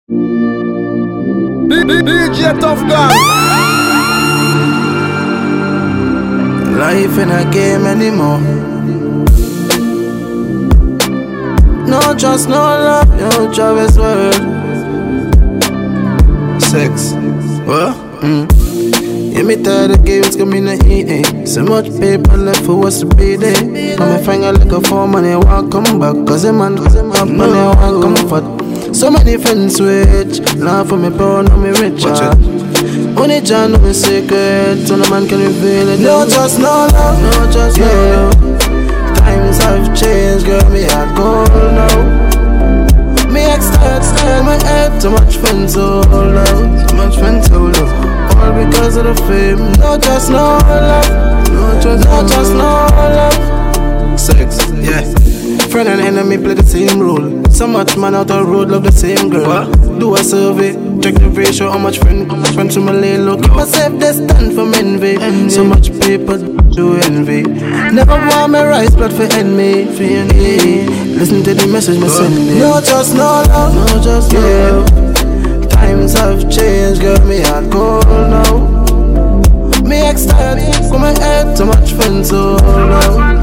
DJ Tough Guy. Life in a game anymore. No trust, no love, no Travis word. Sex, what? Yeah, me tired of games coming in EA. So much paper left for us to be there. Now me finger like a phone money won't come back. Cause a man have money won't comfort. So many friends switch. Laugh for me poor, now me rich. Only John know me secret. So no man can reveal it. No trust, no love, no trust, no love. Times have changed, girl, me a cold now. Me extend my head. Too much friends so low. Too much friends so low. All because of the fame. No trust, no love. No trust, no love. Sex, yeah. Friend and enemy play the same role. So much man out the road love the same girl. What? Do a survey, check the ratio. How much friend to my lay low. Keep myself distant from envy. So much people do envy. Never want me rise blood for enemy. Listen to the message me send. No trust, no love. No trust, no love. Times have changed, girl, me hard cold now. Me extend, come my head, too much friends so low.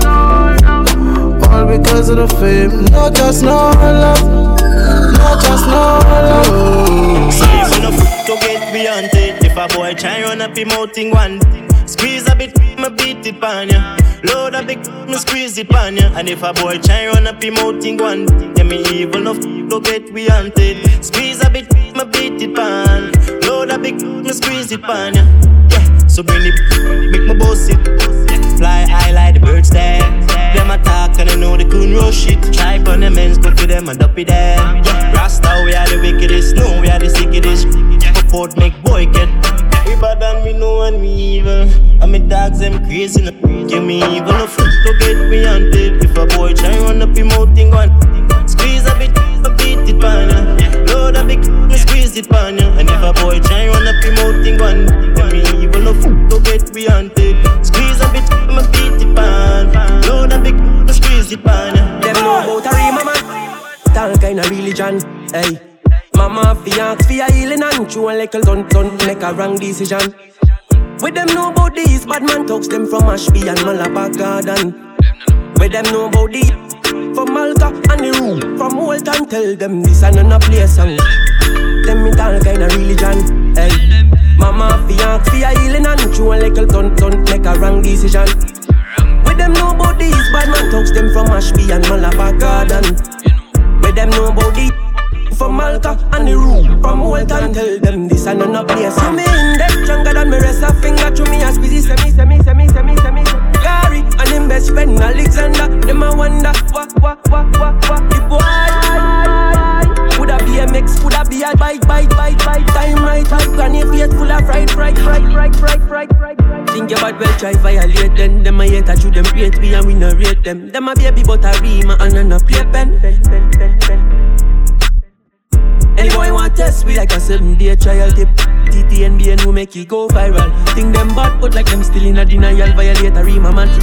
All because of the fame, no trust, no love. No trust, no love. Size enough to get beyond it. If a boy try run up him out in one, squeeze a bit, me beat it pan ya. Load a big, me squeeze it pan ya. And if a boy try run up him out in one, yeah me evil enough to get beyond it. Squeeze a bit, me beat it pan. Load a big, me squeeze it pan ya. Yeah, so bring it, make me boss it. Fly high like the birds there. Them attack and I know they couldn't rush it. Try on them ends, go for them and up it there. Yeah, Rasta, we are the wickedest, no, we are the sickest. Put make boy get. We bad and we know and we evil. And me dogs them crazy, no. Give me evil, no foot to get beyond it. If a boy try run up him out in one, squeeze a bit, I beat it pan ya. Load a big, me squeeze it pan ya. And if a boy try run up him out in one, give me evil, no foot to get beyond it. Squeeze a bit, I beat it pan. Load a big, me squeeze it pan ya. Them know about a rima man, all kind of religion, hey. Mama fi ask fi a healing and chew a little don't make a wrong decision. With them know about these bad man talks them from Ashby and Malabar Garden. With them know about the from Malta and the room from Walton. Tell them this and another place and them it all kind of religion. Hey, mama fi ask fi a healing and chew a little don't make a wrong decision. With them know about these bad man talks them from Ashby and Malabar Garden. With them know about the from Malta and the room from Walton. Tell them this and another place. You me in depth stronger than me rest a finger to me a squeezy semi. Gary and him best friend Alexander. Them a wonder what the boy. Would a BMX, would a be a bike. Time right, granny face full of fried. Think about well try violate them. Them a hate that you them rate me and we no rate them. Them a baby but a rima and a play pen. Any boy want test we like a 7-day trial tip. TTNBN who make it go viral. Think them bad but like them still in a denial. Violate a rima man.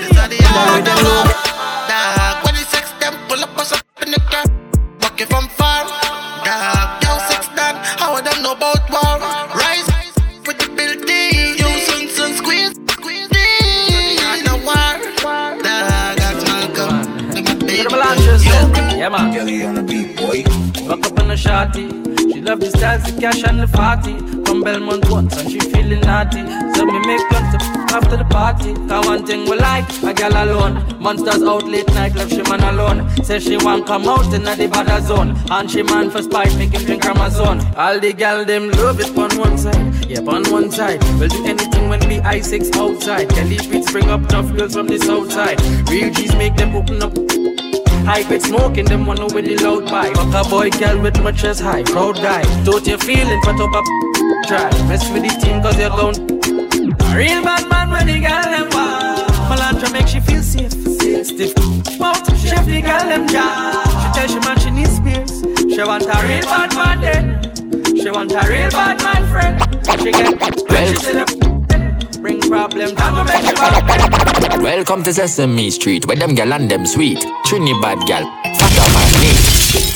Dog, when you sex them pull up us up in the car. Walk it from far. Dog, yo 6 done. How would them know about war? Rise with the building. You soon squeeze deep. No war. Dog, that's Malcolm. Yeah man. Kelly on the beat, boy. Walk up on a shawty. She love the styles, the cash and the party. From Belmont once and she feeling naughty. So me make plans to after the party. Cause one thing we like, a girl alone. Monsters out late night, left she man alone. Says she want come out in the bad zone. And she man for spite, make him drink Amazon. All the gal them love it on one side. Yeah, on one side. We'll do anything when we I6 outside. Kelly Streets bring up tough girls from the south side. Real G's make them open up. High grade smoking, them one with the loud pipe. Fuck a boy, girl with much as high. Proud guy, don't you feeling for top up? Try, mess with the team cause you're gone. A real bad man when the girl them wild. Melantra make she feel safe, stiff. Mouth, chef the girl them jam. She tell she man she needs spears. She want a real bad man then. She want a real bad man friend. She get when she see them. Bring problem down to make you happy. Welcome to Sesame Street, where them gal and them sweet. Trinidad gal, fat up my knee.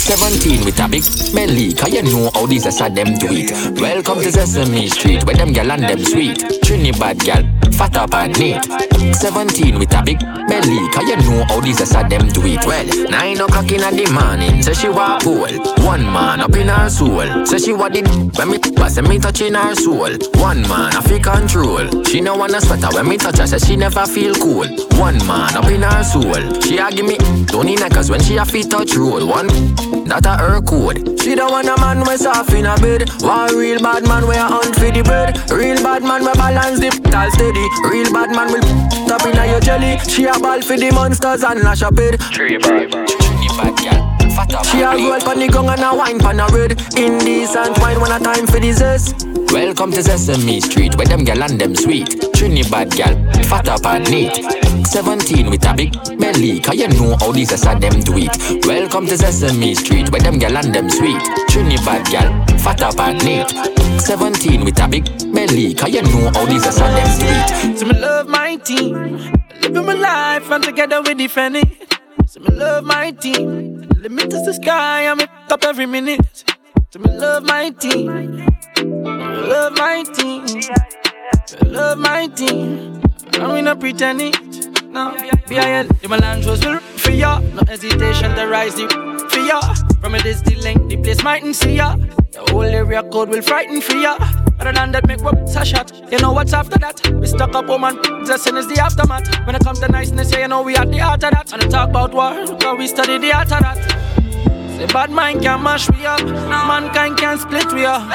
17 with a big belly, cause you know how these are them do it. Welcome to Sesame Street, where them gal and them sweet. Trinidad gal, fat up and neat. 17 with a big belly, cause you know how these are them do it. Well, 9 o'clock in the morning, say she walk cool. One man up in her soul, say she what did when me pass and me touching her soul. One man I feel control. She no wanna sweater when me touch her, say she never feel cool. One man up in her soul, she a give me Tony neckers when she a feet touch roll. One, that a her code. She don't want a man we soft in a bed. One real bad man we a hunt for the bread. Real bad man we balance the all steady. Real bad man will top in a your jelly. She a ball for the monsters and lash up it. Trinidad girl. She a roll pon the gong and a wine pon a red. Indecent wine when a time for the zest. Welcome to Sesame Street, where them gal and them sweet. Trinidad gal, fat up and neat. 17 with a big belly, cause you know how these are them do it. Welcome to Sesame Street, where them gal and them sweet. Trinidad gal, fat up and neat. 17 with a big belly, cause you know how these are them do it. So me love my team, living my life and together we defend it. So me love my team, limit is the sky and me up every minute. So me love my team, love my team, love my team. I'm not pretending. No, BIL, the Melange was will for ya. No hesitation to rise the for ya. From it is the length, the place mightn't see ya. The whole area code will frighten for ya. Other than that, make whoops a shot. You know what's after that? We stuck up woman, dressing is the aftermath. When it comes to niceness, yeah, you know we at the heart of that. And I talk about war, cause we study the art of that. Say bad mind can mash we up, mankind can split we up.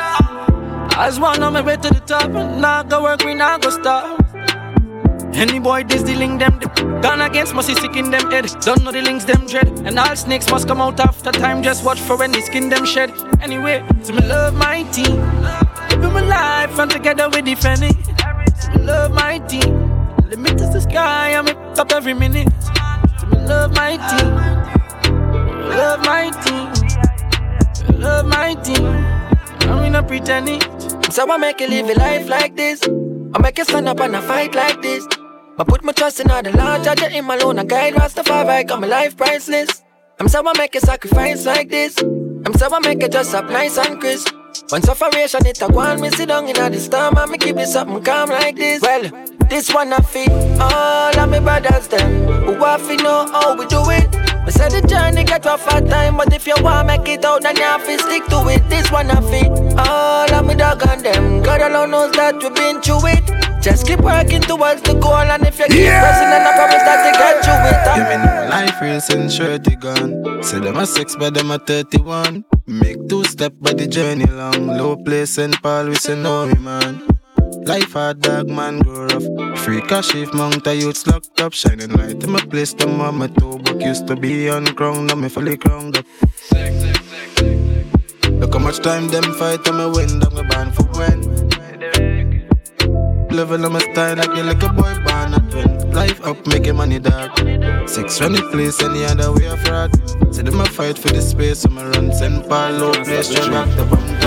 As one on my way to the top, now go work, we now go stop. Any boy this the link them gone against must be sick in them head. Don't know the links them dread. And all snakes must come out after time. Just watch for when the skin them shed. Anyway, so me love my team, living my life and together we defend it. So me love my team, limit is the sky and me up every minute. So me love my team, love my team, love my team. I'm not pretending. So I make you live a life like this. I make you stand up and I fight like this. I put my trust in all the Lord, judge him alone, I guide Rastafari, got my life priceless. I'm so I make a sacrifice like this. I'm so I make it just up nice and crisp. When sufferation it a go on, me sit down in the storm and me give you something calm like this. Well, this one I feel all of my brothers them who have to know how we do it. Me say the journey get rough at time, but if you want make it out, then you have to stick to it. This one I feel all of me dog and them. God alone knows that we've been through it. Just keep working towards the goal, and if you keep pressing, then I promise that they get you it. Give me no life real since 30 gone. Say them a 6 but them a 31. Make 2 step but the journey long. Low place St. Paul we say no man. Life hard dog man grow rough. Free cash if mount a youths locked up. Shining light in my place them on my toe. Book used to be on crown, now me fully crowned up. Look how much time them fight and me win. I'm a band for when. Living on my style like you like a boy born at 20. Life up, making money dog. 6 run the place, any other way of fraud. Say them a fight for the space, so me run St. Paul, low place, straight back the pump.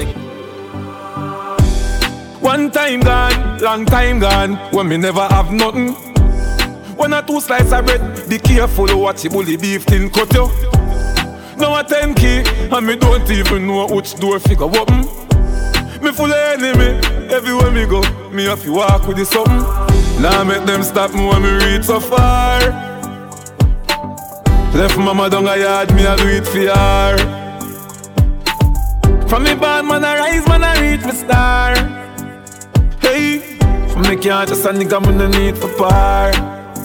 One time gone, long time gone, when me never have nothing. When a 2 slices of bread, be careful watch the bully beef tin cut you. Now a 10K, and me don't even know which door figure open. Me full of enemy, everywhere me go, me have to walk with the something. Now make them stop me when me reach so far. Left mama down a yard, me a do it for her. From me bad man I rise, man I reach my star. Hey, from me can't just a nigga me no need for par.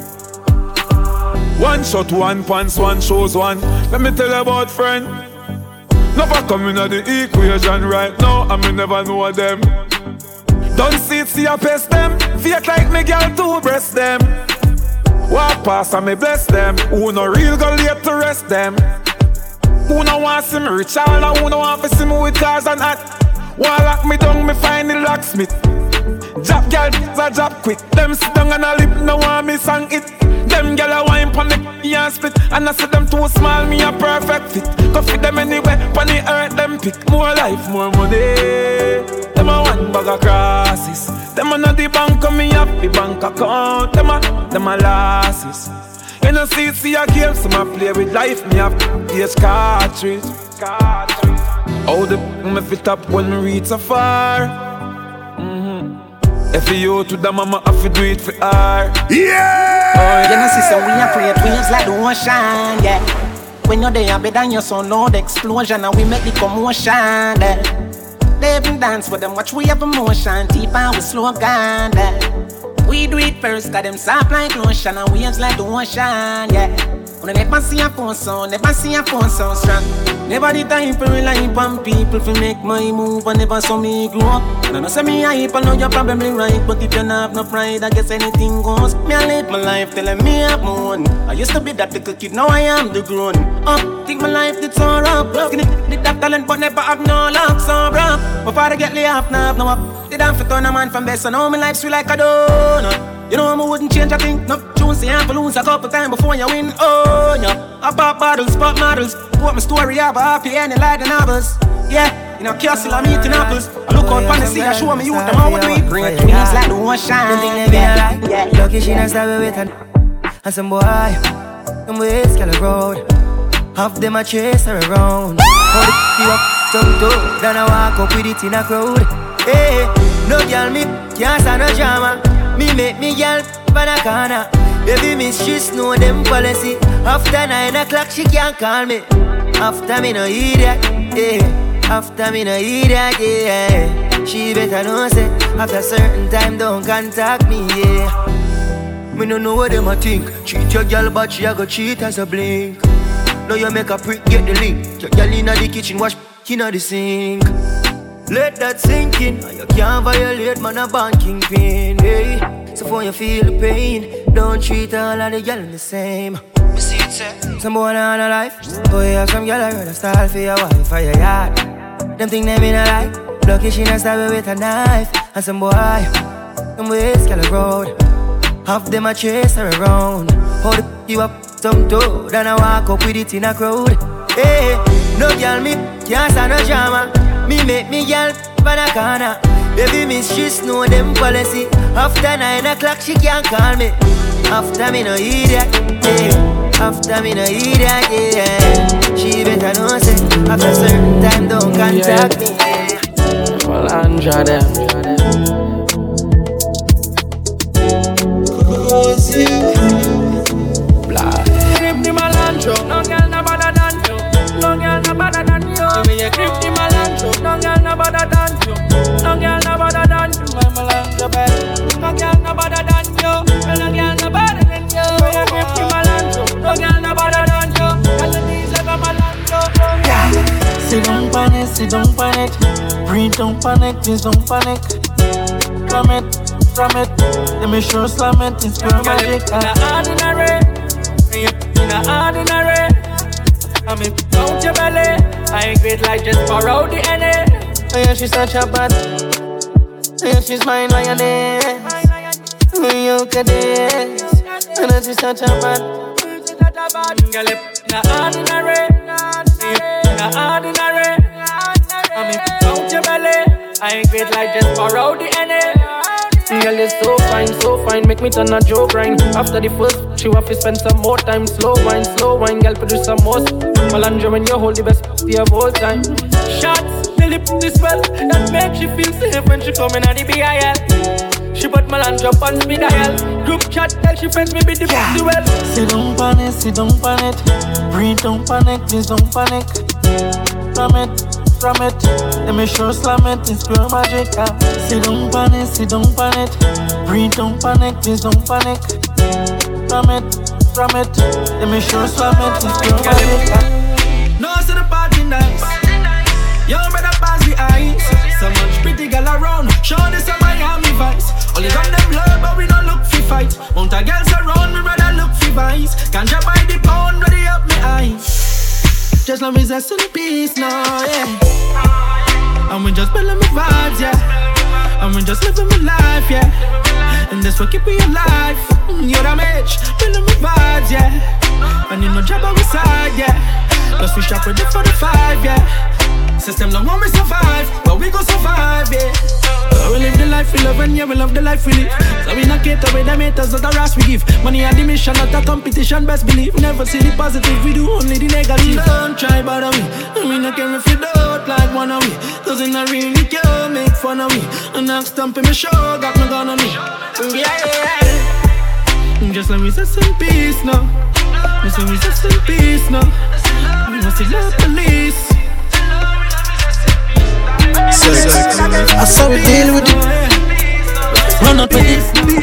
One shot, one pants, one shows one. Let me tell you about friend. Never come in the equation right now, and me never know them. Don't see it, see a pest them. Fake like me girl to breast them. Walk past and me bless them. Who no real go late to rest them. Who no want see me rich all, and who no want to see me with cars and hat. One lock me down, me find the locksmith. Jab girl, a job quick. Them sit down and a lip, no want me sang it. Them gyal a wine pon the and split. And I see them too small, me a perfect fit. Go fit them anywhere, pon the earth them pick. More life, more money. Them a one bag of crosses. Them a not the bank, me have the bank account. Them a losses. When you see a game, some I play with life, me have PS cartridge. How the me fit up when me reach so far. If you to the mama, I fi do it for her. Yeah! Oh, you know, sister, we are create waves like the ocean, yeah. When you're there, better than your son, loud explosion, and we make the commotion, yeah. They even dance with them, watch we have emotion, deep and we slow down, yeah. We do it first, got them soft like lotion, and waves like the ocean, yeah. When I never see a phone sound, never see a phone sound strong. Never the time for rely on people to make my move, and never saw me grow up. And I know say me hype, I know you're probably right, but if you don't have no pride, I guess anything goes. Me I live my life telling me I'm moon. I used to be that little kid, now I am the grown up. Think my life did so rough. Skinny, did that talent, but never have no luck, so rough. Before I get laid off, now have no up. Did I fit on a man from best, so now my life's sweet like a donut. You know I wouldn't change a thing. No choose the ample lose a couple times before you win. Oh yeah, I pop bottles, pop models. Put my story up, happy ending like the novels. Yeah, you know castle I'm eating apples. I look out on the sea, I show me you them how we do it. Great dreams like the ocean. Yeah. Lucky she not stab with and some boy, them ways girl road. Half them a chase her around. Hold it up, tongue toe. Then I walk up with it in a crowd. Hey, no girl me can't stand no drama. Me make me girl by the corner. Baby miss she know them policy. After 9 o'clock she can't call me. After me no hear that, yeah. After me no hear that, yeah. She better know say after certain time don't contact me, yeah. Me no know what them a think. Cheat your girl but she a go cheat as a blink. Now you make a prick get the link. Your girl inna the kitchen wash inna the sink. Let that sink in. You can't violate man a band kingpin, hey. So for you feel the pain, don't treat all of the girl the same. Some boy on a life, boy have some girl I rather style for your wife or your yard. Them think them in a life, lucky she not stab with a knife. And some boy, them ways girl road. Half them a chase her around. Hold you up, some toe, then I walk up with it in a crowd. Hey, no girl me can't stand no drama. Me make me girl by the corner. Baby miss she know them policy. After 9 o'clock she can't call me. After me no hear that, yeah. After me no hear that, yeah. She better know say after certain time don't contact me, yeah. Well, Andra them. Blah. Grip the Malandro, no girl no better than you. No girl no better than you. The way you grip the Malandro, no girl no better than you. No girl no better than you, my Malandro baby. No girl no better than you. No girl no better than you. The way you grip the Malandro, no girl no better than you. And the knees like a Malandro. Sit down panic, sit down panic. Breathe, don't panic, please don't panic. From it. Let me show slam it, it's pure magic. In a ordinary, I'm in out your belly. I ain't great like just pour out the NA. Oh yeah, she's such a bad. Oh yeah, she's mine lioness. Oh you can dance. Oh yeah, she's such a bad. Girl, in a ordinary, I'm in out your belly. I ain't great like just pour out the NA. Girl, you're so fine, make me turn a joke grind. After the first, she want to spend some more time. Slow wine, girl, produce some more. Malandro when you hold the best of all time. Shots, the lip this well, that makes she feel safe when she coming at the BIL. She put Malandro on speed dial. Group chat, tell she friends me be the best well. Sit down panic. Breathe, don't panic, please don't panic. From it, let me show slam it, it's pure magic. Sit down panic. Breathe, don't panic, please don't panic. From it, let me show slam it, it's pure magic. No, so the party nice. Yo, better pass the ice. So much pretty girl around. Show this a Miami vibes. Only got them love, but we don't look for fight. Mount a girls around, me rather look for vibes. Can't you buy the pound, ready up my eyes. Just love is us in peace now, yeah. And we just building my vibes, yeah. And we just living my life, yeah. And that's what keep me alive. You're the match, building my vibes, yeah. And you know job on my side, yeah. Plus we shop with it for the 5, yeah. System don't want me survive, but we gon' survive, yeah. We live the life life we love and yeah, we love the life we live. So we not cater with them haters, not a ras we give. Money and the mission, not a competition, best believe. Never see the positive, we do only the negative. Don't try bother me, I mean I care if you don't like one of me. Cause it not really care, make fun of me. And I'm stamping my show, got my gun on me. Yeah. Just let me say some peace now. Just let me say some peace now. We must see the police. I saw we deal with it. Run up with it.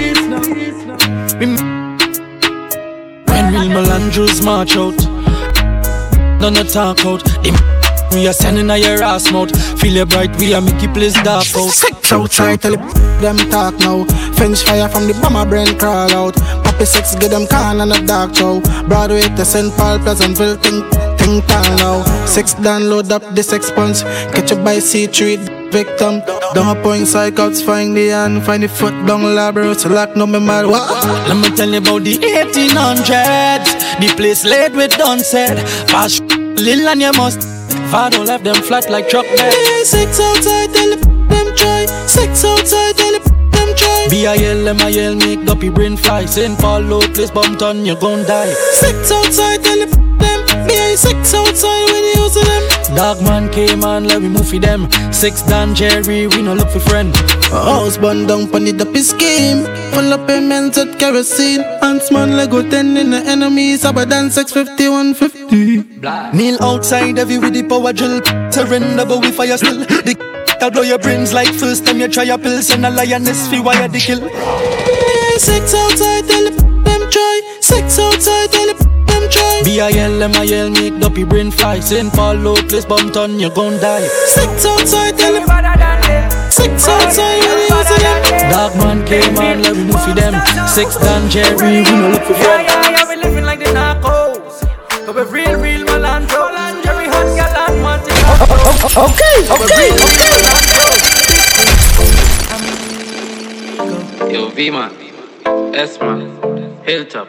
When real Melandros march out, none of talk out. We are sending a your ass mouth. Feel it bright, we are making place dark out. Sex outside, tell them talk now. Fence fire from the bomber brain crawl out. Poppy sex, get them can and a dark show. Broadway to St. Paul, Pleasantville, think town now. Sex download up the sex punch. Catch up by C3 victim. Don't point psychouts, find the hand, find the foot down labro. So lock no me mad. What? Let me tell you about the 1800s. The place laid with done said. Fast Lil and you must. Father left them flat like truck bed. Sex outside, tell them try. Sex outside, tell them try. B.I.L. M.I.L. make up your brain fly. St. Paul low place bumped on, you gon' die. Sex outside, tell them. B.I. sex outside when you use them. Dog man came on, let me move for them. Six Dan Jerry, we no look for friend. House burned down, pon the dopey scheme. Full of payments at kerosene. Ants man Lego 10 in the enemies. Abadan 650-150. Kneel outside every with the power drill. Surrender but we fire still. The I'll blow your brains like first time you try a pill. Send a lioness fi wire the kill. Sex outside, tell them try. Sex outside, tell them try. B.I.L. M.I.L. make up your brain fly. St. Paul low place bumped on, you gon' die. Sex outside, tell them. Sex outside when you use them. Dog man came on, let me move for them. Six Dan Jerry, we no look for friends. Yeah, we living like the narcos. But we're real Melandro. Jerry hot girl and want it. Okay. Yo, V-Man, S-Man, Hilltop,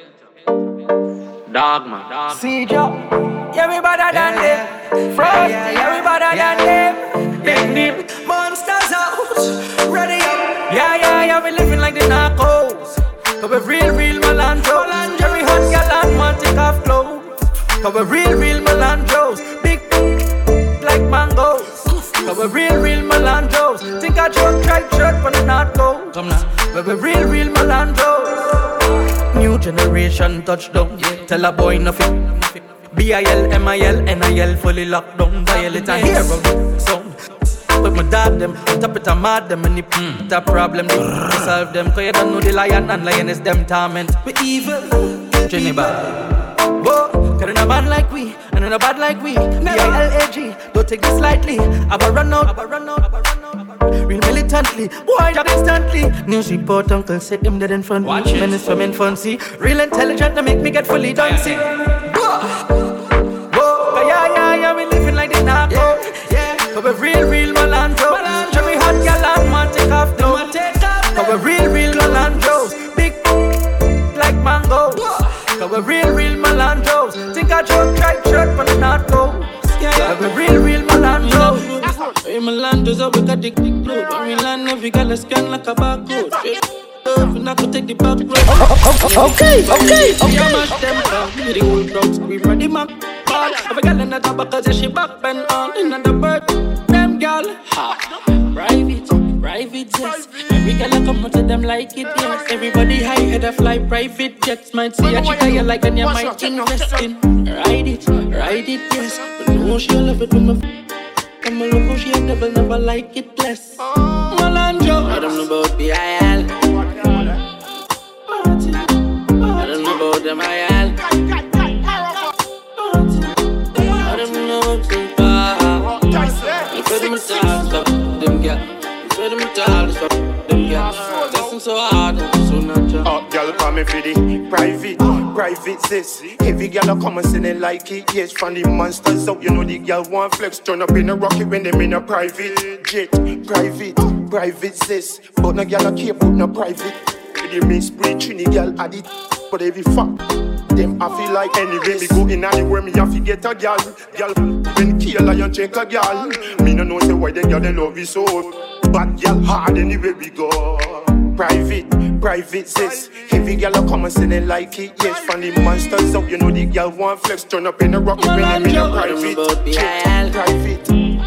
Dogman. See Joe, yeah, we better than them. Frost, yeah, we better than them. Big name, monsters out, ready up. Yeah, we living like the narcos. Cause we're real Melandro. Jerry hot girl and want it off clothes. Cause we're real Melandros. Big like mangoes. Cause we're real Melandros. Think I joke, try shirt for the narco. Come now, we're real Melandros. New generation touchdown. Tell a boy nothing. B.I.L. M.I.L. N.I.L. fully locked down. Violate and hero sound. But my dog them, top it and mad them. And the problem they solve them. Cause you don't know the lion and lioness them torment. We evil, Jenny bad. Whoa, cause in a bad like we, and in a bad like we. B.I.L.A.G. don't take this lightly. I'ma run out. Real militantly, boy job instantly. News report uncle said him dead in front. Watch it. Menace from infancy. Real intelligent to make me get fully dancing. Whoa, yeah, we living like the narco. Yeah, cause we're real Melandro. Jerry hot girl and want take off though. Cause we're real Melandros. Big like mangoes. Cause we're real Melandros. Think I joke, try shirt for the narco. Yeah, we're real Melandros. Hey, Melandros, we got the load. When we land, every girl is scan like a barcode. And I could take the back road. Okay. Yeah, mash them down. The whole crowd scream ready, man. Every girl in the top cause she back bend on. In the bird, them girl. Private jets. Every girl I come to them like it, yes. Everybody high head a fly private jets. Might see a chick you like and you might invest in. Ride it, yes. But no, she'll love it with my I'm a local, she never like it less. Melandro, I don't know about B.I.L. I don't know about them I.L. I don't know about them you fed them a dog, stop them girl. You fed them a dog, stop them girl. Listen so hard, so natural. Oh, girl, call me for the private sis. Every girl a come and say they like it. Yes, from the monsters out, you know the girl want flex. Turn up in a rocket when them in a private jet. Private sis. But no girl a care about no private. The miss breed, Trini girl add it. But every fuck, them I feel like anyway. Me go in anywhere, me have to get a girl. Girl, when kill a you check a girl. Me no know say why the girl they love you so. Bad girl hard anywhere we go. Private sis. Heavy girl a come and say they like it. Yes, from the monsters out, you know the girl want flex. Turn up in a rocket when I'm in a private jet. Private.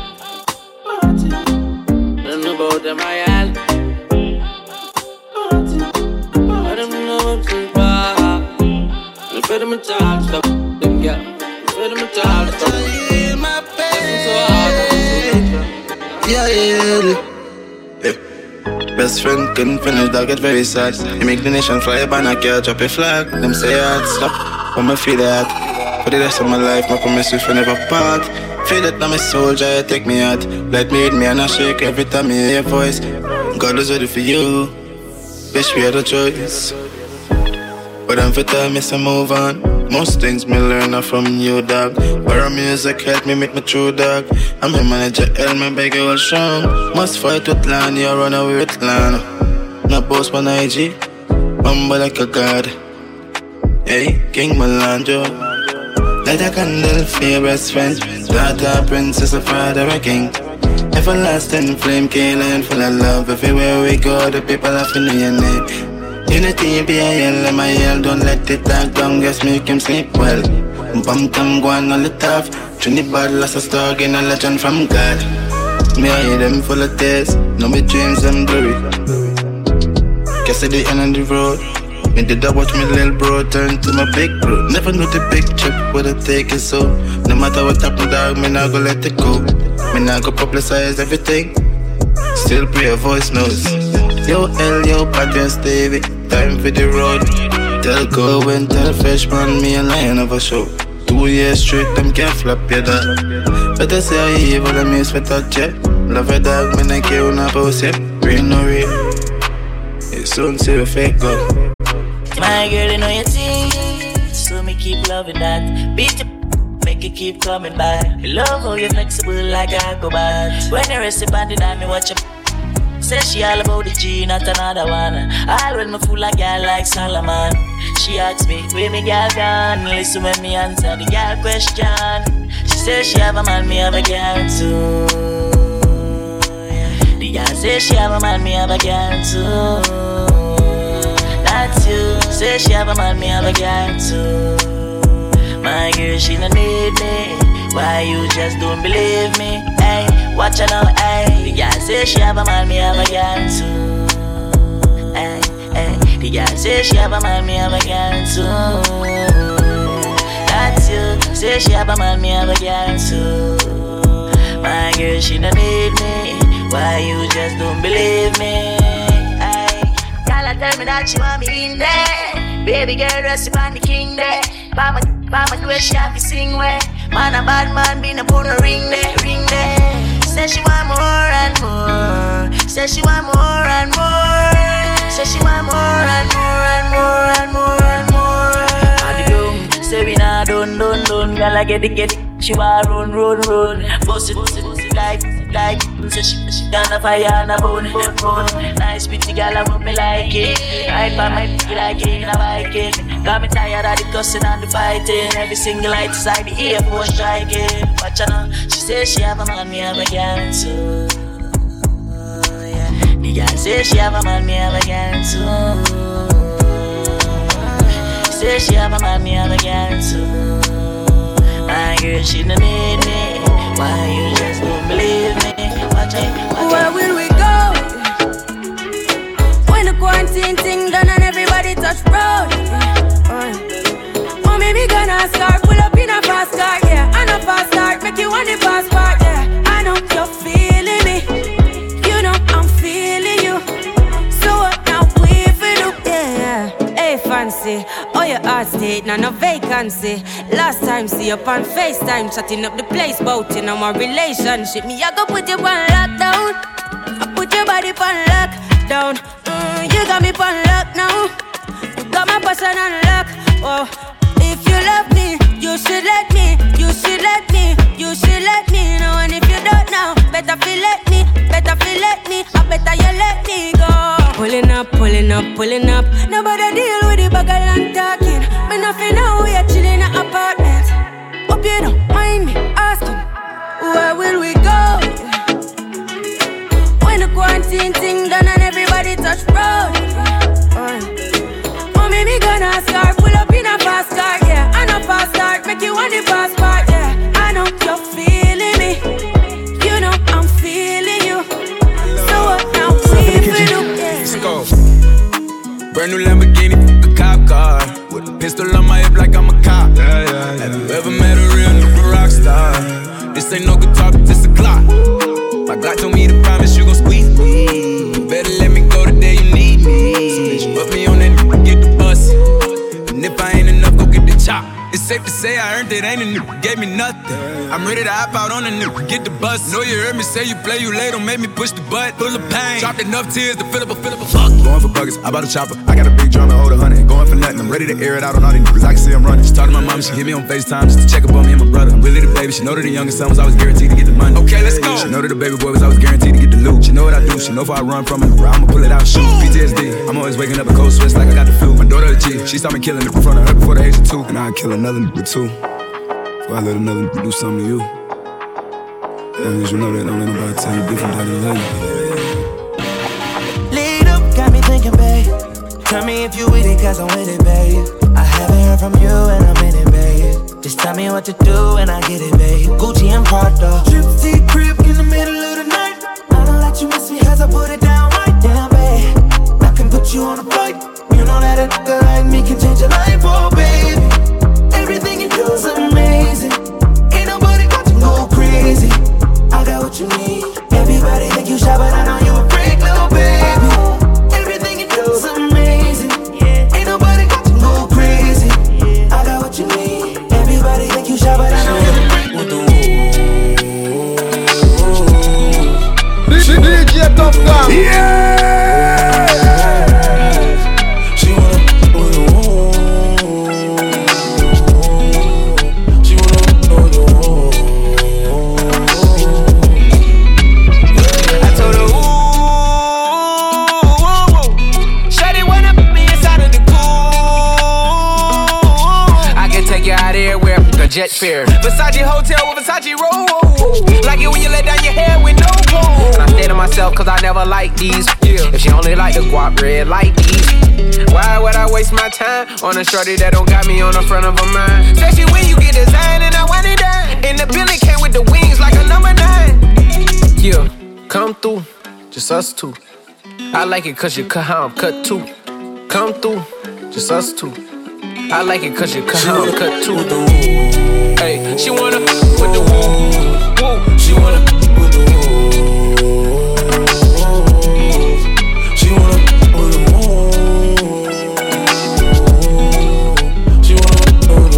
Don't know about them royal. I don't know what's in bar. Look for them a talk stuff. Them girl. Look for them a talk stuff. My pain. Yeah. Best friend couldn't finish, dog, get very sad. You make the nation fly up and I can't drop a flag. Them say hard, stop, but me feel that. For the rest of my life, my promise we never part. Feel that I'm a soldier, you take me out. Let me hit me and I shake every time you hear your voice. God was ready for you, wish we had a choice. But I'm for time, yes I move on. Most things me learn are from you, dog. Our music help me make my true, dog. I'm your manager, help me beg you all strong. Must fight with land, you run away with land. Not boast on IG, humble like a god. Hey, King Melandro. Light a candle for your best friend. Daughter, princess, a father, a king. Everlasting flame, K-line full of love. Everywhere we go, the people have to know your name. Unity, B-I-L, M-I-L, don't let it talk down, just make him sleep well. Bum tam go on all the tough. Trinidad lost a star, gain a legend from God. Me I hear them full of tears, know me dreams them blurry. Guess at the end of the road, me did I watch me little bro turn to my big bro. Never knew the big trip would I take it so. No matter what happen, dog, me not go let it go. Me not go publicize everything, still pray a voice knows. Yo, L, yo, podcast, David, time for the road. Tell Cohen, tell Freshman, me a lion of a show. 2 years straight, them can't flap your dog. Better say I evil, them use for touch, yeah. Love a dog, me not care when I post, yeah. Real no real, you soon see the fake go. My girl, you know your thing, so me keep loving that. Beat the make it keep coming back. I love how you're flexible like I go back. When you rest upon the dime, me watch your say she all about the G, not another one. All when me fool like girl like Solomon. She asks me, where me girl gone? Listen when me answer the girl question. She says she have a man, me have a girl too. The girl says she have a man, me have a girl too. That's you. Say she have a man, me have a girl too. My girl, she no need me. Why you just don't believe me? Hey, watch her now, hey. The girl say she have a man, me have a girl too. Hey, hey. The girl say she have a man, me have a girl too. That's you. Say she have a man, me have a girl too. My girl, she no need me. Why you just don't believe me? Hey, girl, tell me that you want me in there. Baby girl, rest upon the king there. Mama, do she have to sing way. Man, a bad man, be no put a ring there, ring there. Say she want more and more. Say she want more and more. Say she want more and more and more and more and more. And the room, say we nah done. Girl, I get it. She want run. Bust it like. Say she done a fire and a bone. Nice pretty girl, I want me like it. Right by my feet like it, I like it. Got me tired of the cussing and the fighting. Every single light inside the ear for striking. Watch her now, she says she have a man, me have a girl too. Yeah. The girl says she have a man, me have a girl too. She says she have a man, me have a girl too. My girl, she no need me. Why you just don't believe me? Watch it. Where will we go? When the quarantine thing done and everybody touch road. Oh, maybe gonna start, pull up in a fast car, yeah. And a fast start, make you want the passport, yeah. I know you're feeling me, you know I'm feeling you. So what now we feel do, yeah. Hey fancy, oh your heart state, now no vacancy. Last time see you on FaceTime, chatting up the place, bout in my relationship. Me I go put you on lockdown, I put your body on lockdown. You got me on lock now, you got my passion on lock. Oh, if you love me, you should let me. You should let me. You should let me know. And if you don't know, better feel let me. Better feel let me. I better you let me go. Pulling up. Nobody deal with the bagel and talking. Me nothing now, we are chilling in an apartment. Hope you don't mind me asking, where will we go? When the quarantine routine thing done and everybody touch road. Mommy, me gonna start, pull up in a fast car, yeah. And a fast start, make you want the fast part, yeah. I know you're feeling me, you know I'm feeling you. So what now, we feel you, yeah. Let's go. Brand new Lamborghini, a cop car. With a pistol on my hip like I'm a cop. Have you ever met a real new rock star? This ain't no guitar, this a clock. My God told me to promise you gon' squeeze me. Better let me go the day you need me. So bitch, put me on that get the bus. And if I ain't enough, go get the chop. It's safe to say I earned it, ain't a nigga gave me nothing. I'm ready to hop out on a nigga, get the bus. Know you heard me say you play, you late, don't make me push the butt. Full of pain, dropped enough tears to fill up a fuck. Going for buckets, I bought a chopper. I got a big drum and hold 100. Going for nothing, I'm ready to air it out on all these niggas. I can see I'm running. She talked to my mom, she hit me on FaceTime just to check up on me and my brother. I'm really the baby, she know that the youngest son was always guaranteed to get the money. Okay, let's go. She know that the baby boy was always guaranteed to get the loot. She know what I do, she know if I run from it, I'ma pull it out, shoot. PTSD, I'm always waking up a cold sweats like I got the flu. My daughter a G, she saw me killing it in front of her before the age of 2. And I'd kill another nigga too. Before I let another nigga do something to you. That means you know that don't let nobody tell you different than they love you. Lead up, got me thinking, babe. Tell me if you with it, cause I'm with it, babe. I haven't heard from you and I'm in it, babe. Just tell me what to do and I get it, babe. Gucci and Prada. Gypsy crib in the middle of the night. I don't let you miss me cause I put it down right down, babe. I can put you on a flight. You know that a nigga like me can change your life, oh, baby. Everything you do is amazing. Ain't nobody got to go crazy. I got what you need. Everybody think you shy, but I know you a freak, little baby. Everything you do is amazing. Ain't nobody got to go crazy. I got what you need. Everybody think you shy, but I know you a freak, little baby. DJ Tough Gun. Yeah. Jet fare, Versace hotel with Versace roll. Like it when you let down your hair with no clothes. And I stay to myself cause I never like these. If she only like the guap red like these. Why would I waste my time on a shorty that don't got me on the front of her mind? Especially when you get designed and I want it done. And the building came with the wings like a number 9. Yeah, come through, just us two. I like it cause you cut how I'm cut too. Come through, just us two. I like it cause you cut how I'm cut too. Hey, she wanna with the woo, woo. She wanna with the woo. She wanna with the woo. She wanna with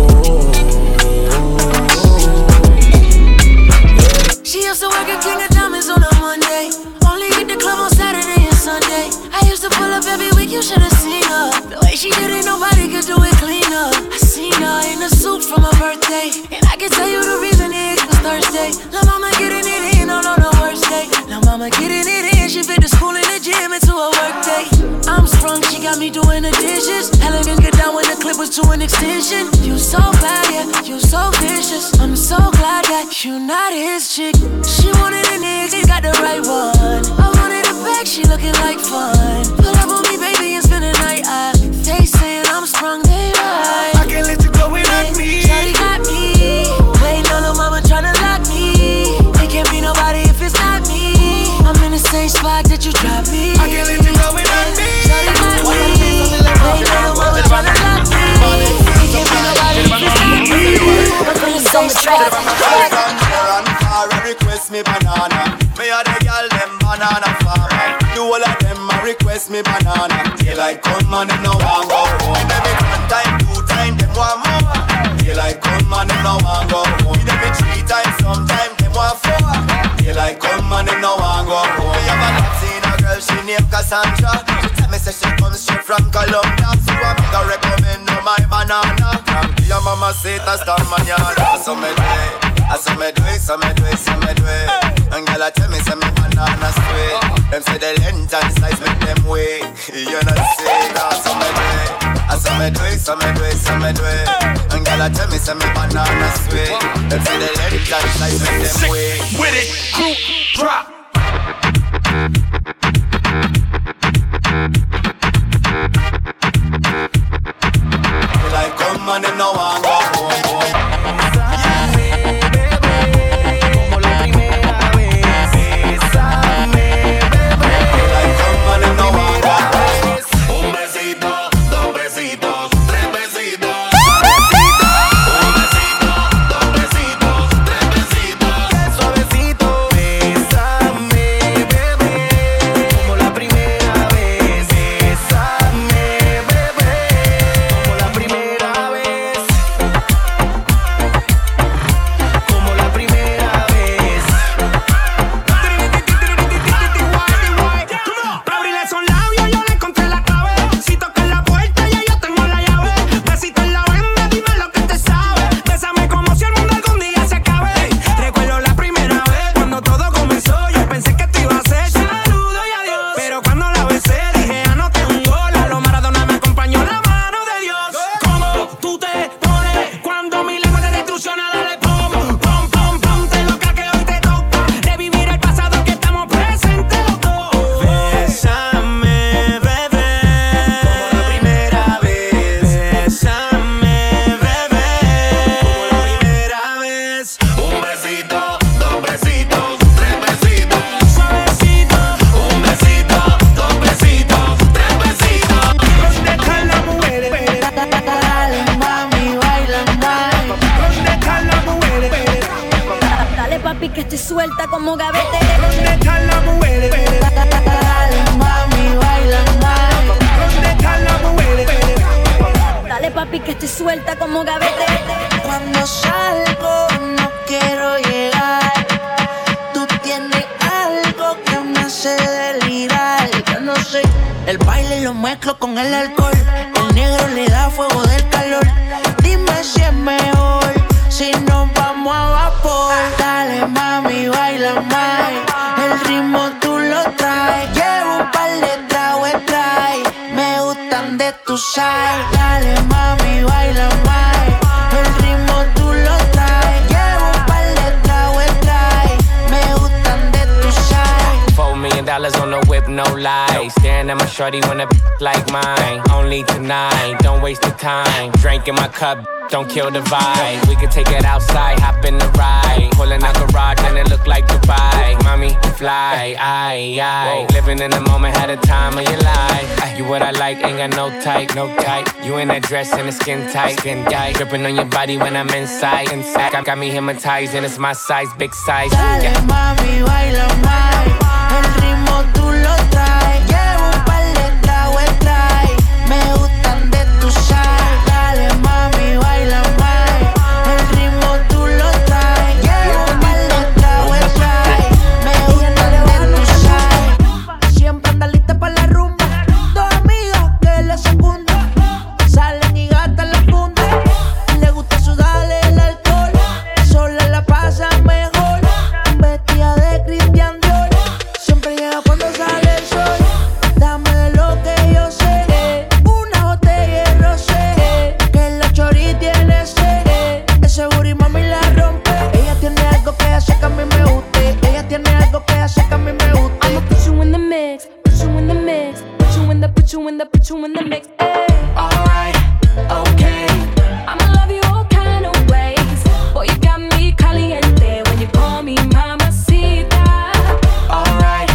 the woo. She used to work at King of Diamonds on a Monday. Only hit the club on Saturday and Sunday. I used to pull up every week, you should've seen her. The way she did it, nobody could do it cleaner. I seen her in a suit for my birthday. And I can tell you the reason it was Thursday. La mama getting it in on the worst day. La mama getting it in, she fit the school and the gym into a work day. I'm sprung, she got me doing the dishes. Elegant get down when the clip was to an extension. You so bad, yeah, you so vicious. I'm so glad that you not his chick. She wanted a nigga, he got the right one. I wanted a bag, she looking like fun. Pull up on me, baby, and spend the night. They saying I'm sprung, they right. I can't let you go without me. Shawty got me. Waiting on her mama tryna lock me. It can't be nobody if it's not me. I'm in the same spot that you dropped me. I can't let you go without me. Shawty got me. Waiting on her mama tryna lock me. It can't be nobody if it's not me. I'm in the same spot. Request me banana. Me a the girl them banana farmer. You all of them a request me banana. Daylight come and them no want go home. Baby one time, 2 times, them want more. Daylight come and them no want go home. Baby 3 times, sometimes them want 4. Daylight come and them no want go home. Me have a Latina girl, she named Cassandra. She tell me say she comes straight from Colombia. So I make her recommend her my banana. From your mama say that's the manana. So me do it. I saw me do it, so me do it, so me do it. And girl, I tell me, say me banana sweet. Them say the length and size make them weak. You know say that, so me do it. I saw me do it, so me do it, so me do it. And girl, I tell me, say me banana sweet. Them say the length and size make them weak. With it, group drop. como gavete. ¿Dónde están las mujeres? Dale mami, baila mami. ¿Dónde están las mujeres? Dale papi que estoy suelta como gavete. Cuando salgo no quiero llegar. Tú tienes algo que me hace delirar. Yo no sé, el baile lo mezclo con el alcohol. El negro le da fuego del calor. Dime si es mejor si nos vamos a vapor. Dale mami, baila más. El ritmo tú lo traes. Llevo un par de tragos trae. Me gustan de tu side. Dale mami, baila más. El ritmo tú lo traes. Llevo un par de tragos trae. Me gustan de tu side. $4 million on the whip, no lie. Staring at my shorty when a like mine. Only tonight, don't waste the time. Drink in my cup, don't kill the vibe. We could take it outside, hop in the ride. Pulling out garage and it look like Dubai. Mommy, fly, aye. Living in the moment, had a time of your life. You what I like, ain't got no type, no type. You in that dress and the skin tight, dripping on your body when I'm inside. Got me hypnotized and it's my size, big size. Dale mami, baila más. El ritmo tú lo traes. Llevo un par de tragos trae. Me gustan de tu side. Dale mami, baila más. El ritmo tú lo traes. Llevo un par de tragos trae. Me gustan de tu side. Siempre anda lista para la rumba. Dos amigas que la secundan. Salen y gastan la funda. Le gusta sudarle el alcohol. Sola la pasa mejor. Vestida de Christian Dior. Siempre llega cuando sale el sol. Dame de lo que yo sé. Una botella de rosé. Que la chori tiene sed. Ese booty mami la rompe. Ella tiene algo que hace que a mí me guste. Ella tiene algo que hace que a mí me guste. I'ma put you in the mix, put you in the mix, put you in the mix. Alright, okay. I'ma love you all kind of ways. Boy, you got me caliente when you call me mamacita. Alright,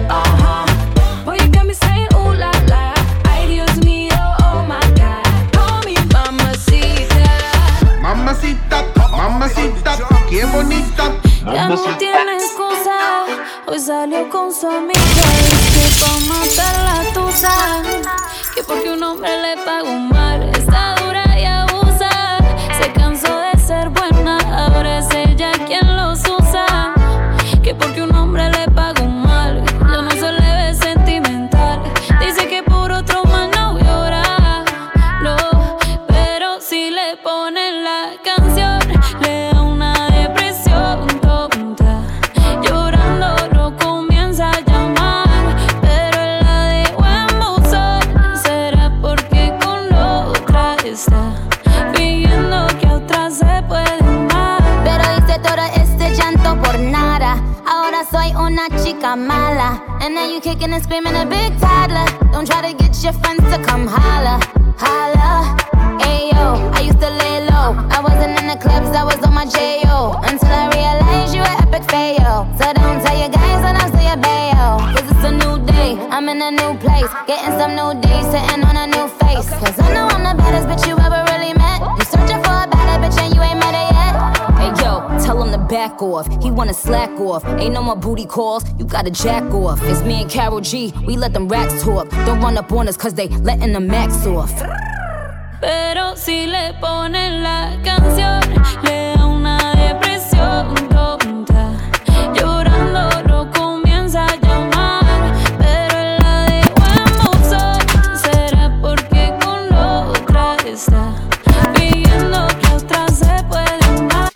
Boy, you got me saying ooh la la. Ay, Dios mío, oh my God. Call me mamacita. Mamacita, mamacita, qué bonita. Ya no tiene excusa. Hoy salió con su amiga. Dice que pa' matar la tusa. Que porque un hombre le pagó mal. Está dura y abusa. Se cansó de ser buena. Ahora es ella quien los usa. Que porque un hombre le pagó mal. Ya no se le ve sentimental. Dice que por otro mal no llora. No, pero si le ponen la canción, le da una depresión tonta. Llorando lo comienza a llamar, pero él la dejó en buzón. Será porque con otra está fingiendo que a otra se puede amar. Pero hice todo este llanto por nada. Ahora soy una chica mala. And now you kicking and screaming a big toddler. Don't try to get your friends to come holla. Holla. Ayo, I used to lay low. I wasn't in the clubs, I was on my J.O. Until I realized you were epic fail. So don't tell your guys when I say a bail. Cause it's a new day, I'm in a new place. Getting some new days, sitting on a new face. Cause I know I'm the baddest bitch you ever really met. You searching for a better bitch and you ain't met her yet. Hey yo, tell him to back off. He wanna slack off. Ain't no more booty calls. You gotta jack off. It's me and Karol G. We let them racks talk. Don't run up on us cause they letting the max off. Pero si le ponen la canción, le da una depresión tonta. Llorando lo comienza a llamar, pero él la dejó en buzón. Será porque con otra está fingiendo que otra se puede amar.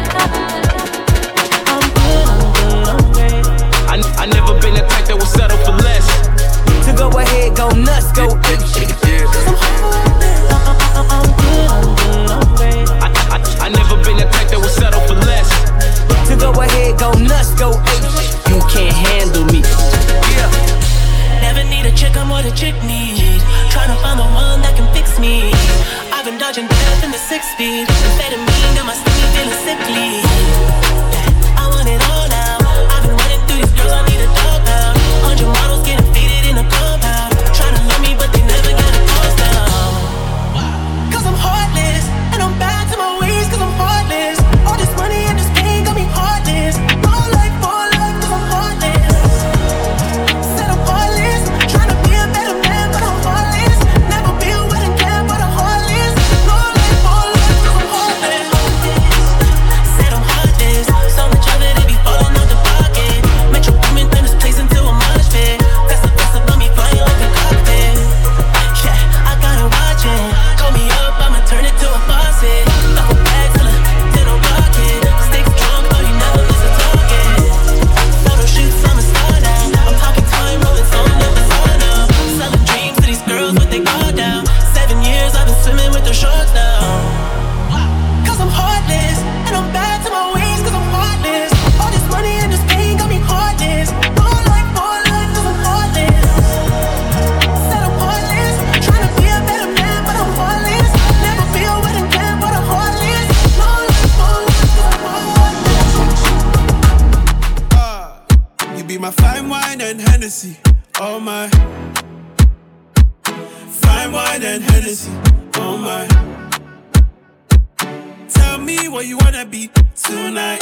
I never been the type that would settle for less. To go ahead, go nuts, go ape shit. I never been the type that would settle for less. To go ahead, go nuts, go ape shit. You can't handle me. Yeah. Never need a chick, I'm what a chick need. Tryna find the one that can fix me. I've been dodging death in the 6 speed. Amphetamine got my stomach feeling sickly. I want it all now. I've been running through these girls, I need a dog pound. 100 models getting faded in a compound. Tryna love me, but they never get a pause down. Cause I'm heartless, and I'm back to my ways, cause I'm heartless. All this money and this pain got me heartless. All life for love. be my fine wine and Hennessy. Oh my. Fine wine and Hennessy. Oh my. Tell me what you wanna be tonight.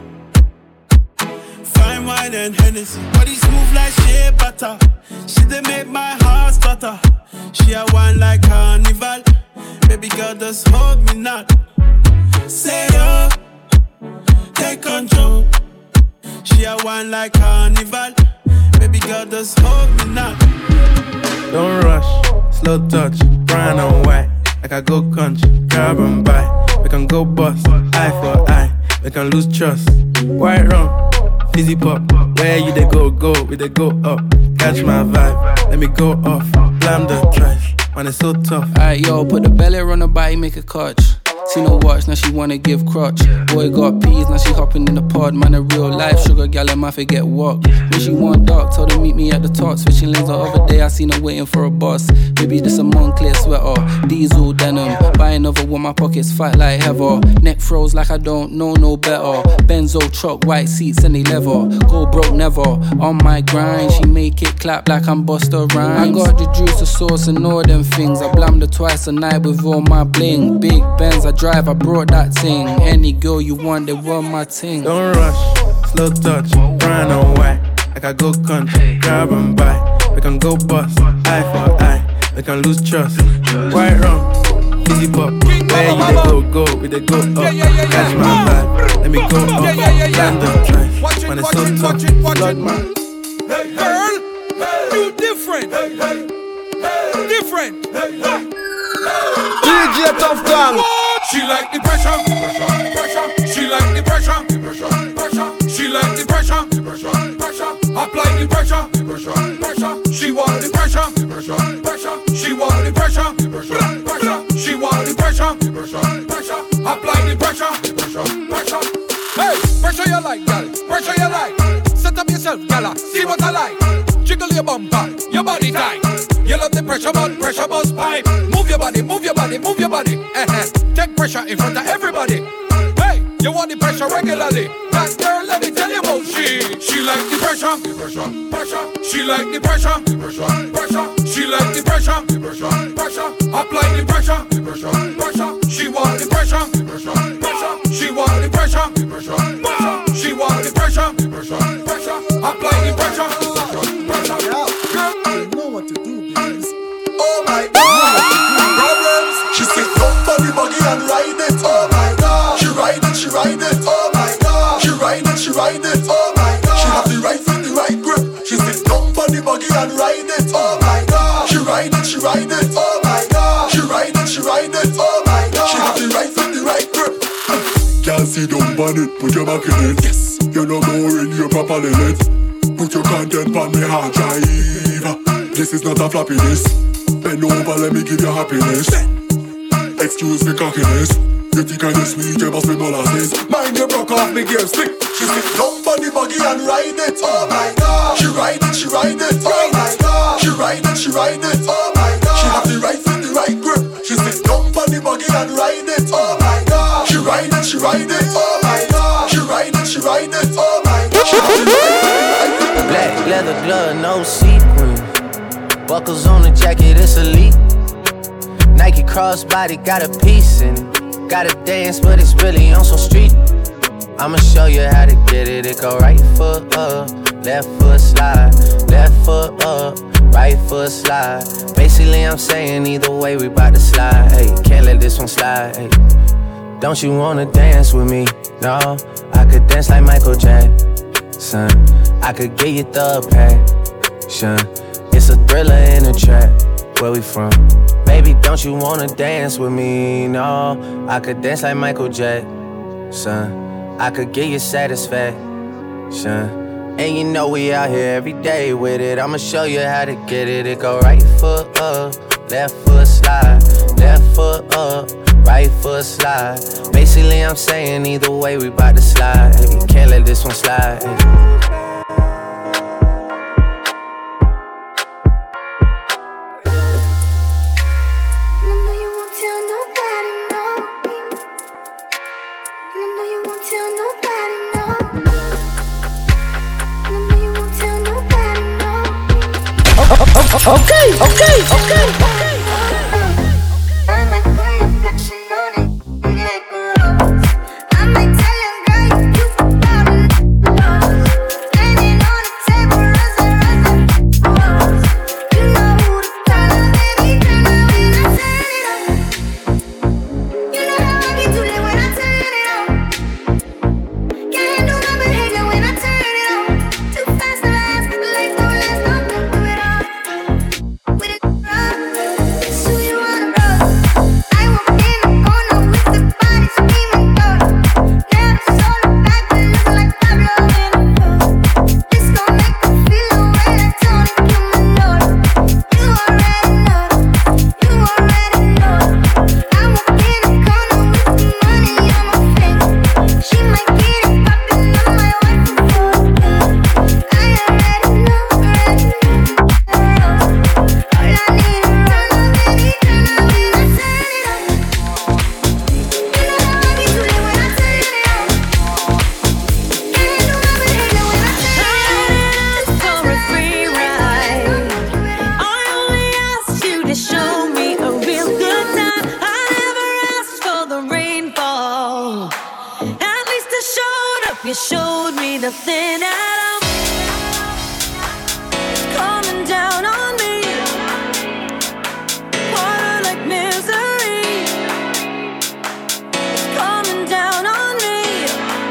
Fine wine and Hennessy. Body smooth like shea butter. She dey make my heart stutter. She a wine like carnival. Baby girl, just hold me not. Say yo, take control. She a wine like carnival. Baby girl, just hold me not. Don't rush, slow touch, brown and white. Like I go country, grab and buy. We can go bust, eye for eye. We can lose trust. White rum, fizzy pop. Where you they go, we they go up. Catch my vibe, let me go off. Blam the trash, man it's so tough. Alright yo, put the belly on the body, make a catch. See no watch, now she wanna give crutch. Boy got peas, now she hopping in the pod. Man a real life sugar gal and my forget walk. When she want dark, told her meet me at the top. Switching lanes the other day, I seen her waiting for a bus. Maybe this a Moncler sweater, diesel denim. Buy another one, my pockets fat like heather. Neck froze like I don't know no better. Benzo truck, white seats and they leather. Go broke never, on my grind. She make it clap like I'm Busta Rhymes. I got the juice, the sauce and all them things. I blammed her twice a night with all my bling. Big Benz, I drive, I brought that thing. Any girl you want, they want my thing. Don't rush, slow touch, brown and white. Like I go country, grab and buy. We can go bust, eye for eye. We can lose trust. White rum, fizzy pop. Where you they go, we they go up. Catch my vibe, let me go up. Land the trash, man it's so tough. Blood man. Hey, girl, you different. Different. DJ Tough Gang. She like the pressure, pressure. She like the pressure, pressure, pressure. She like the pressure, pressure, pressure. Apply the pressure, pressure, pressure. She want the pressure, pressure, pressure. She want the pressure, pressure, pressure. She want the pressure, pressure, pressure. Apply the pressure, pressure, pressure. Hey, pressure you like, gal, pressure you like. Set up yourself, gala, see what I like. Jiggle your bumper, your body tight. You love the pressure, but pressure bust pipe. Move your body, move your body, move your body. Take pressure in front of everybody. Hey, you want the pressure regularly. That girl, let me tell you about she like the pressure, pressure, pressure. She like the pressure, pressure, pressure. She like the pressure, pressure, pressure. Apply the pressure, pressure, pressure. She want the pressure, pressure, pressure. She want the pressure, pressure, pressure. She want the pressure, pressure, pressure. Apply the pressure, pressure, pressure. Girl, I know what to do, please. Oh my God, problems. She said, "Come on the buggy and ride it." Oh my God, she ride it, she ride it. Oh my God, she ride it, she ride it. Oh my God, she have the right foot, the right grip. She said, "Come on the buggy and ride it." Oh my God, she ride it, she ride it. Oh my God, she ride it, she ride it. Oh my God, she have the right foot, the right grip. Can't sit down on it, put your back in it. Yes, you're no more in your proper limit. Put your content on me hard drive. This is not a floppiness. Bend over, let me give you happiness. Excuse me cockiness. You think I'm sweet, you must be molasses. Mind you broke off me gear stick. She said, "Jump on the buggy and ride it." Oh my God, she ride it, she ride it. Oh my God, she ride it, she ride it. Oh my God, she have the right foot, the right grip. She said, "Jump on the buggy and ride it." Oh my God, she ride it, she ride it. Oh my God, she ride it, she ride it. Oh my God, she have the right foot, the right grip. Black leather glove, no sequin. Buckles on the jacket, it's elite. Nike crossbody got a piece in it. Gotta dance, but it's really on some street. I'ma show you how to get it. It go right foot up, left foot slide, left foot up, right foot slide. Basically, I'm saying either way, we bout to slide. Hey, can't let this one slide. Hey, don't you wanna dance with me? No, I could dance like Michael Jackson. I could get you the passion. It's a thriller in a trap. Where we from? Baby, don't you wanna dance with me? No, I could dance like Michael Jackson. I could give you satisfaction. And you know we out here every day with it. I'ma show you how to get it. It go right foot up, left foot slide, left foot up, right foot slide. Basically, I'm saying either way, we bout to slide. Hey, can't let this one slide. Hey. You showed me the thing that it's coming down on me. Water like misery. It's coming down on me.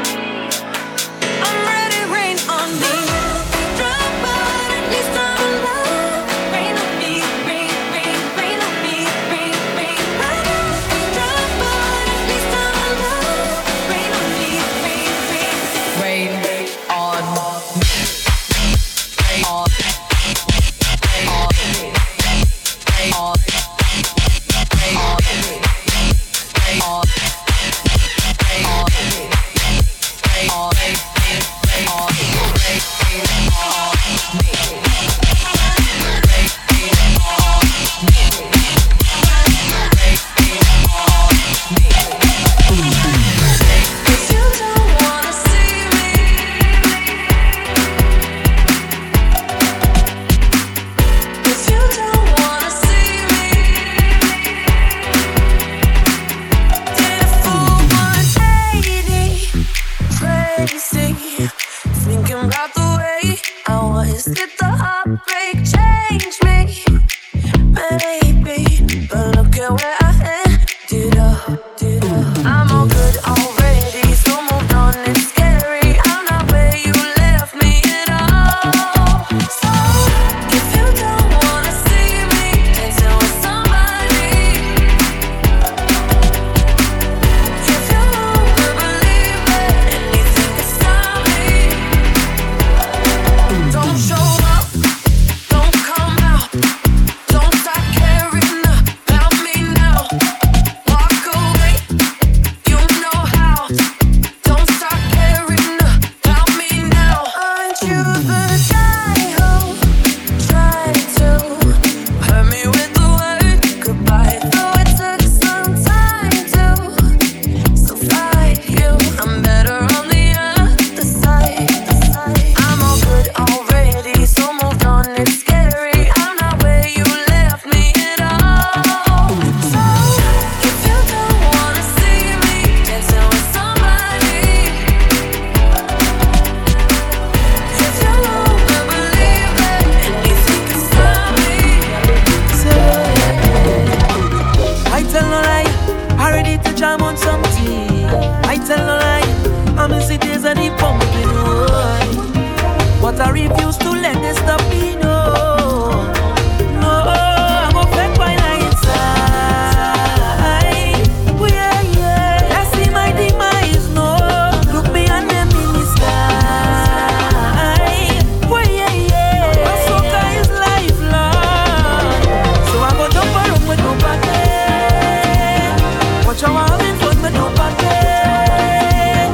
I'm ready, rain on me. Drop by, at least I'm alive. Rain on me, rain, rain, rain on me, rain, rain. Drop by, at least I'm alive. Rain on me, rain, rain. Rain on me.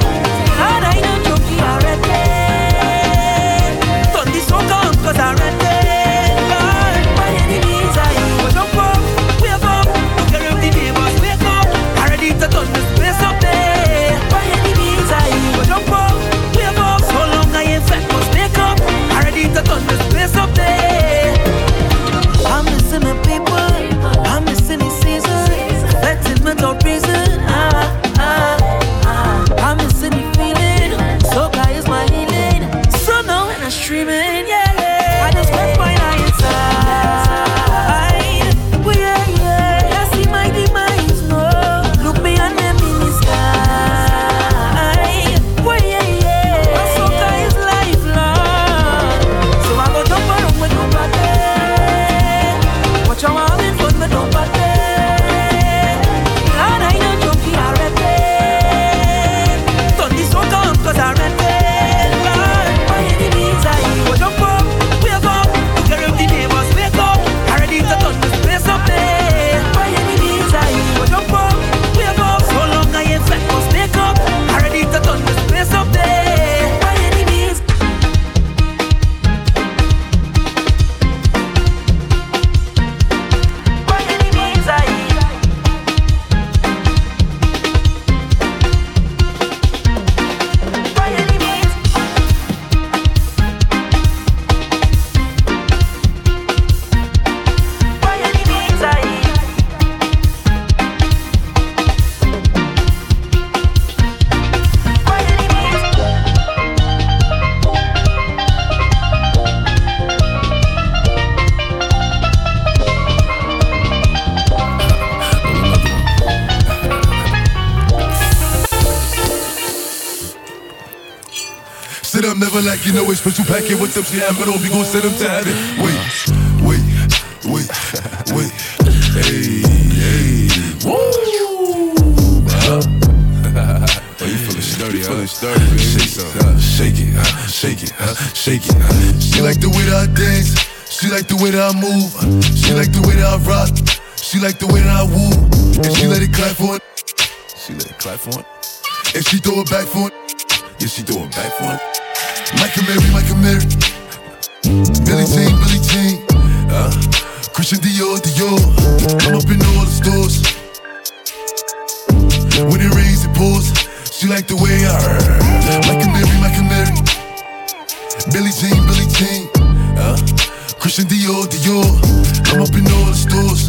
Cause I read remain, yeah. I just left my eye inside. Well, yeah. I see my demise, no. Look beyond them in the sky. Well, yeah. My soca is lifelong. So I go jump around with no party. Watch how I'm having fun with no party. Lord, I know junkie already. Turn this soca up 'cause I ready. Never like, you know, it's special packet with them. She have it on, we gon' send them to heaven. Wait. Hey. Woo! Oh, you feeling sturdy, Shake it. She like the way that I dance. She like the way that I move. She like the way that I rock. She like the way that I woo. And she let it clap for it. And she throw it back for it. Yeah, she throw it back for it. Micah Mary, Billie Jean, Christian Dior, I'm up in all the stores. When it rains, it pours. She like the way I Micah Mary, Billie Jean, Christian Dior, I'm up in all the stores.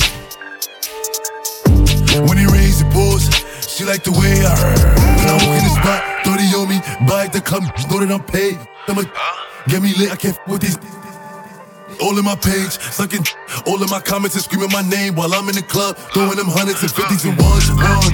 When it rains, it pours. She like the way I when I walk in the spot, 30 on me, buy at the club, know that I'm paid. I'ma get me lit, I can't f with these. All in my page, sucking all in my comments and screaming my name while I'm in the club, throwing them hundreds and fifties and ones.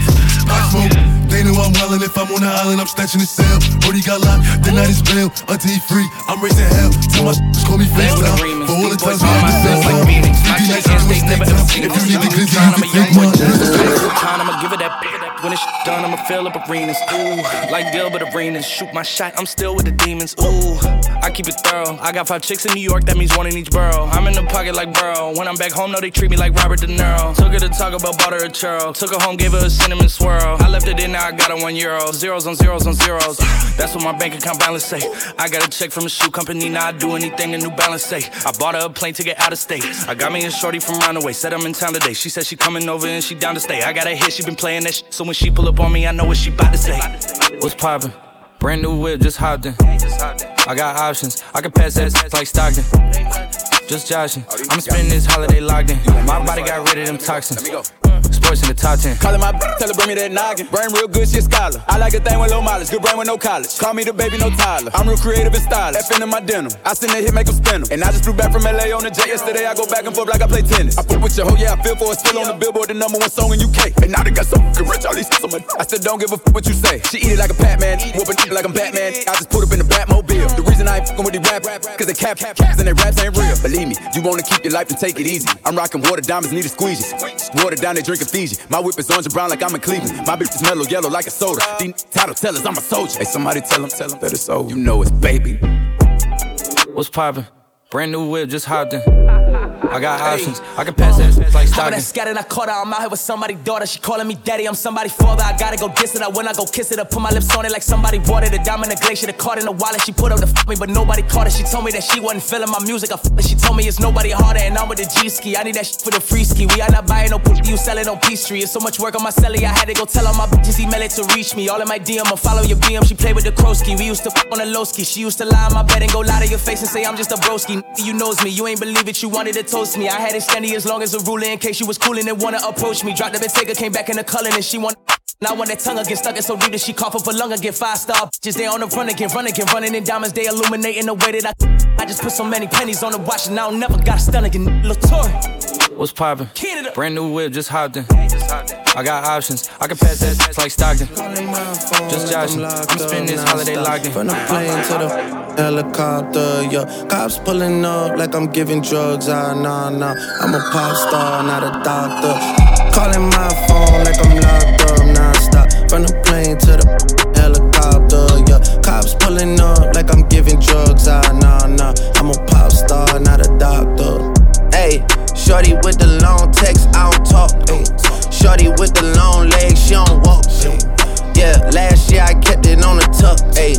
I smoke, they know I'm wildin'. If I'm on the island, I'm snatching the cell. Brody got locked, the night is bail. Until he free, I'm raising hell. Tell my call me FaceTime. For all the times we had to face time. If you need the glizzy, you can take mine. I'ma give it that. When it's done, I'ma fill up arenas. Ooh, like Gilbert Arenas. Shoot my shot, I'm still with the demons. Ooh, I keep it thorough. I got 5 chicks in New York, that means 1 in each borough. I'm in the pocket like Burrow. When I'm back home, no, they treat me like Robert De Niro. Took her to Taco Bell, bought her a churro. Took her home, gave her a cinnamon swirl. I left it in, now I got her €1. Zeros on zeros on zeros. That's what my bank account balance say. I got a check from a shoe company, now I do anything a New Balance say. I bought her a plane ticket out of state. I got me a shorty from Roundaway, said I'm in town today. She said she coming over and she down to stay. I got a hit, she been playing that shit, so when she pull up on me, I know what she bout to say. What's poppin'? Brand new whip, just hopped in. I got options, I can pass that like Stockton. Just joshing, I'm spending this holiday locked in. My body got rid of them toxins. Sports in the top 10. Callin' my bitch, tell her bring me that noggin. Brain real good, she a scholar. I like a thing with low mileage, good brain with no college. Call me the baby, no Tyler. I'm real creative and stylish. F in my denim. I send that hit, make them spin 'em. And I just flew back from LA on the jet yesterday. I go back and forth like I play tennis. I put with your hoe, yeah, I feel for it. Still on the Billboard, the #1 song in UK. And now they got so fucking rich, all these shits on my. I said, don't give a fuck what you say. She eat it like a Pac-Man, whooping it like I'm Batman. I just put up in the Batmobile. The reason I ain't fucking with these rap, cause they caps and they raps ain't real. Believe me, you wanna keep your life and take it easy. I'm rocking water diamonds, need a squeegee. Water down, they drinking Fiji. My whip is orange and brown like I'm in Cleveland. My bitch is mellow yellow like a soda. These title tellers, I'm a soldier. Hey, somebody tell them that it's over. You know it's baby. What's poppin'? Brand new whip, just hopped in. I got options, I can pass that like Stockton. I scattered, I caught her, I'm out here with somebody's daughter. She calling me daddy, I'm somebody's father. I gotta go diss it, I when I go kiss it. I put my lips on it like somebody bought it. A diamond, a glacier, the card in the wallet. She put up to f me, but nobody caught it. She told me that she wasn't feeling my music. I f it, she told me it's nobody harder, and I'm with the G-ski. I need that shit for the free ski. We are not buying no pussy, you sell it on Peachtree. It's so much work on my celly, I had to go tell all my bitches email it to reach me. All in my DM, I follow your BM. She played with the Krosky. We used to f on the low ski. She used to lie on my bed and go lie to your face and say I'm just a broski. You knows me, you ain't believe it, you wanted to toast me. I had it standing as long as a ruler in case you was coolin' and wanna approach me. Dropped the Bentayga, came back in the culling and she want. Now when that tongue get stuck in so deep that she cough up a lung and get 5-star. Just they on the run again, running in diamonds, they illuminating the way that I I just put so many pennies on the watch and I don't never got a stun again. Latour. What's poppin'? Brand new whip, just hopped in. I got options, I can pass that like Stockton. Just joshing, I'm spending this holiday locked in. From the plane to the helicopter, yeah. Cops pulling up like I'm giving drugs, nah. I'm a pop star, not a doctor. Calling my phone like I'm locked up, non-stop. From the plane to the helicopter, yeah. Cops pulling up like I'm giving drugs, nah. I'm a pop star, not a doctor. Ayy, shorty with the long text, I don't talk. Ay. Shorty with the long legs, she don't walk. Yeah, last year I kept it on the tuck. Ayy,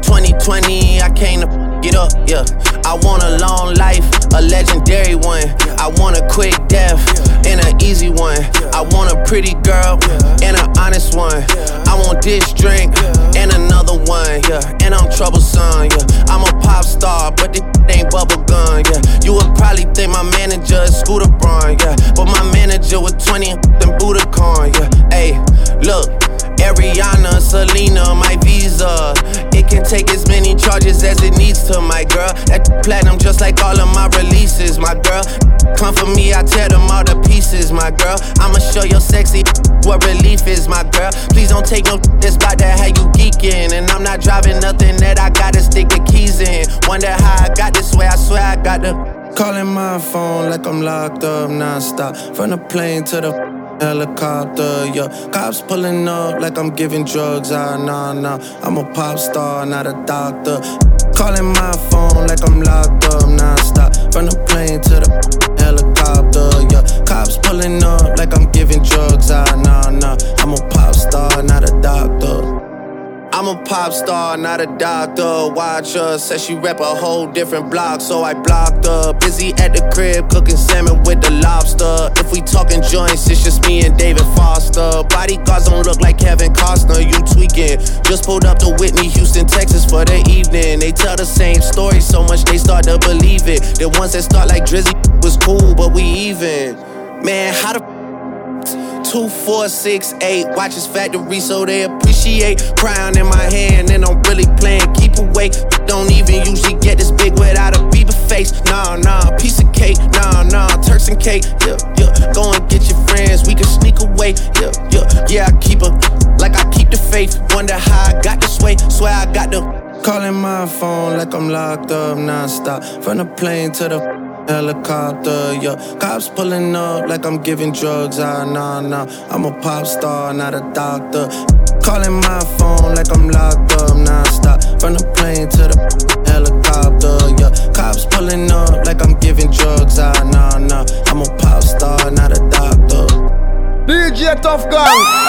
2020 I came to get up. Yeah, I want a long life, a legendary one. I want a quick death and an easy one. I want a pretty girl and an honest one. I want this drink and another one. Yeah, and I'm troublesome. Yeah, I'm a pop star, but this ain't bubble gum. Yeah, you would probably think my manager is Scooter Braun. Yeah, but my manager was 20 and Budokan. Yeah, ayy, look. Ariana, Selena, my visa. It can take as many charges as it needs to, my girl. That platinum just like all of my releases, my girl. Come for me, I tear them all to pieces, my girl. I'ma show your sexy what relief is, my girl. Please don't take no that's about that how you geeking. And I'm not driving nothing that I gotta stick the keys in. Wonder how I got this way, I swear I got the calling my phone like I'm locked up non-stop. From the plane to the helicopter, yeah. Cops pulling up like I'm giving drugs, nah. I'm a pop star, not a doctor. Calling my phone like I'm locked up non-stop. From the plane to the helicopter, yeah. Cops pulling up like I'm giving drugs, nah. I'm a pop star, not a doctor. I'm a pop star, not a doctor. Watch her, said she rep a whole different block, so I blocked her. Busy at the crib, cooking salmon with the lobster. If we talking joints, it's just me and David Foster. Bodyguards don't look like Kevin Costner, you tweaking. Just pulled up to Whitney, Houston, Texas for the evening. They tell the same story so much they start to believe it. The ones that start like Drizzy was cool, but we even. Man, how the 2468 watches factory so they appreciate. Crown in my hand and I'm really playing keep away. Don't even usually get this big without a Bieber face. Nah, piece of cake. Nah, Turks and cake. Yeah. Go and get your friends, we can sneak away. Yeah, I keep her like I keep the faith. Wonder how I got this way. Swear I got the calling my phone like I'm locked up non-stop. From the plane to the helicopter, yeah. Cops pulling up like I'm giving drugs, nah. I'm a pop star, not a doctor. Calling my phone like I'm locked up non-stop. From the plane to the helicopter, yeah. Cops pulling up like I'm giving drugs, nah. I'm a pop star, not a doctor. DJ Tough Gang.